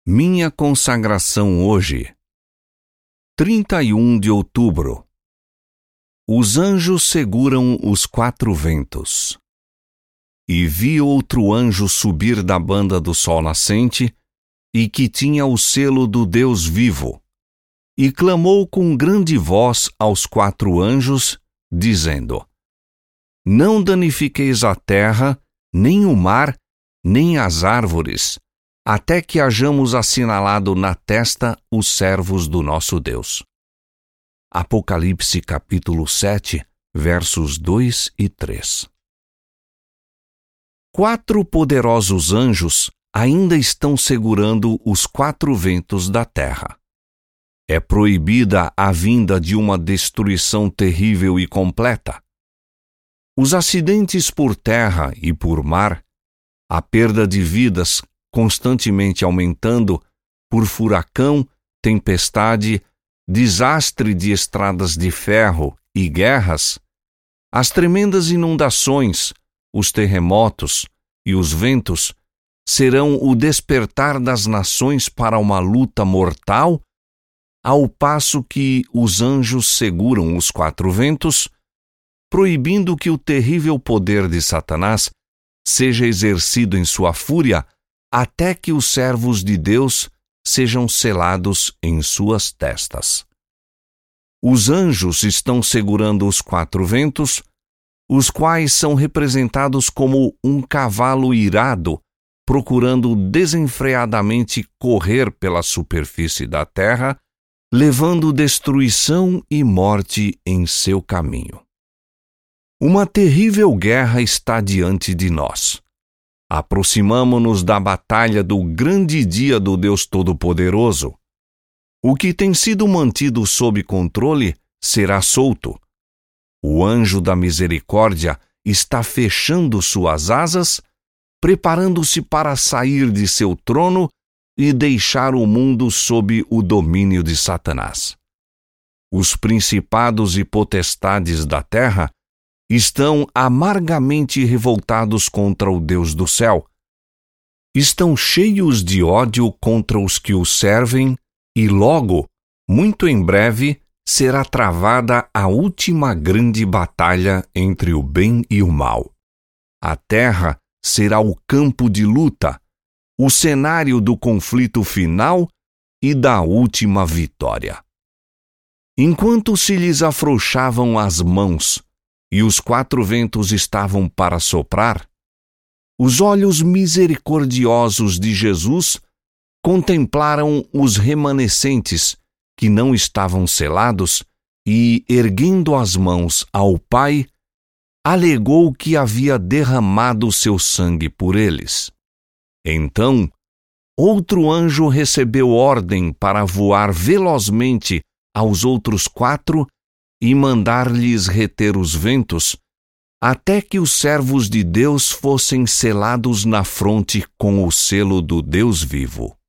Minha consagração hoje, 31 de outubro. Os anjos seguram os quatro ventos. E vi outro anjo subir da banda do sol nascente, e que tinha o selo do Deus vivo, e clamou com grande voz aos quatro anjos, dizendo: Não danifiqueis a terra, nem o mar, nem as árvores, até que hajamos assinalado na testa os servos do nosso Deus. Apocalipse capítulo 7, versos 2 e 3. Quatro poderosos anjos ainda estão segurando os quatro ventos da terra. É proibida a vinda de uma destruição terrível e completa. Os acidentes por terra e por mar, a perda de vidas constantemente aumentando por furacão, tempestade, desastre de estradas de ferro e guerras, as tremendas inundações, os terremotos e os ventos serão o despertar das nações para uma luta mortal, ao passo que os anjos seguram os quatro ventos, proibindo que o terrível poder de Satanás seja exercido em sua fúria até que os servos de Deus sejam selados em suas testas. Os anjos estão segurando os quatro ventos, os quais são representados como um cavalo irado, procurando desenfreadamente correr pela superfície da terra, levando destruição e morte em seu caminho. Uma terrível guerra está diante de nós. Aproximamo-nos da batalha do grande dia do Deus Todo-Poderoso. O que tem sido mantido sob controle será solto. O anjo da misericórdia está fechando suas asas, preparando-se para sair de seu trono e deixar o mundo sob o domínio de Satanás. Os principados e potestades da terra estão amargamente revoltados contra o Deus do céu. Estão cheios de ódio contra os que o servem e logo, muito em breve, será travada a última grande batalha entre o bem e o mal. A terra será o campo de luta, o cenário do conflito final e da última vitória. Enquanto se lhes afrouxavam as mãos e os quatro ventos estavam para soprar, os olhos misericordiosos de Jesus contemplaram os remanescentes que não estavam selados e, erguendo as mãos ao Pai, alegou que havia derramado seu sangue por eles. Então, outro anjo recebeu ordem para voar velozmente aos outros quatro e mandar-lhes reter os ventos, até que os servos de Deus fossem selados na fronte com o selo do Deus vivo.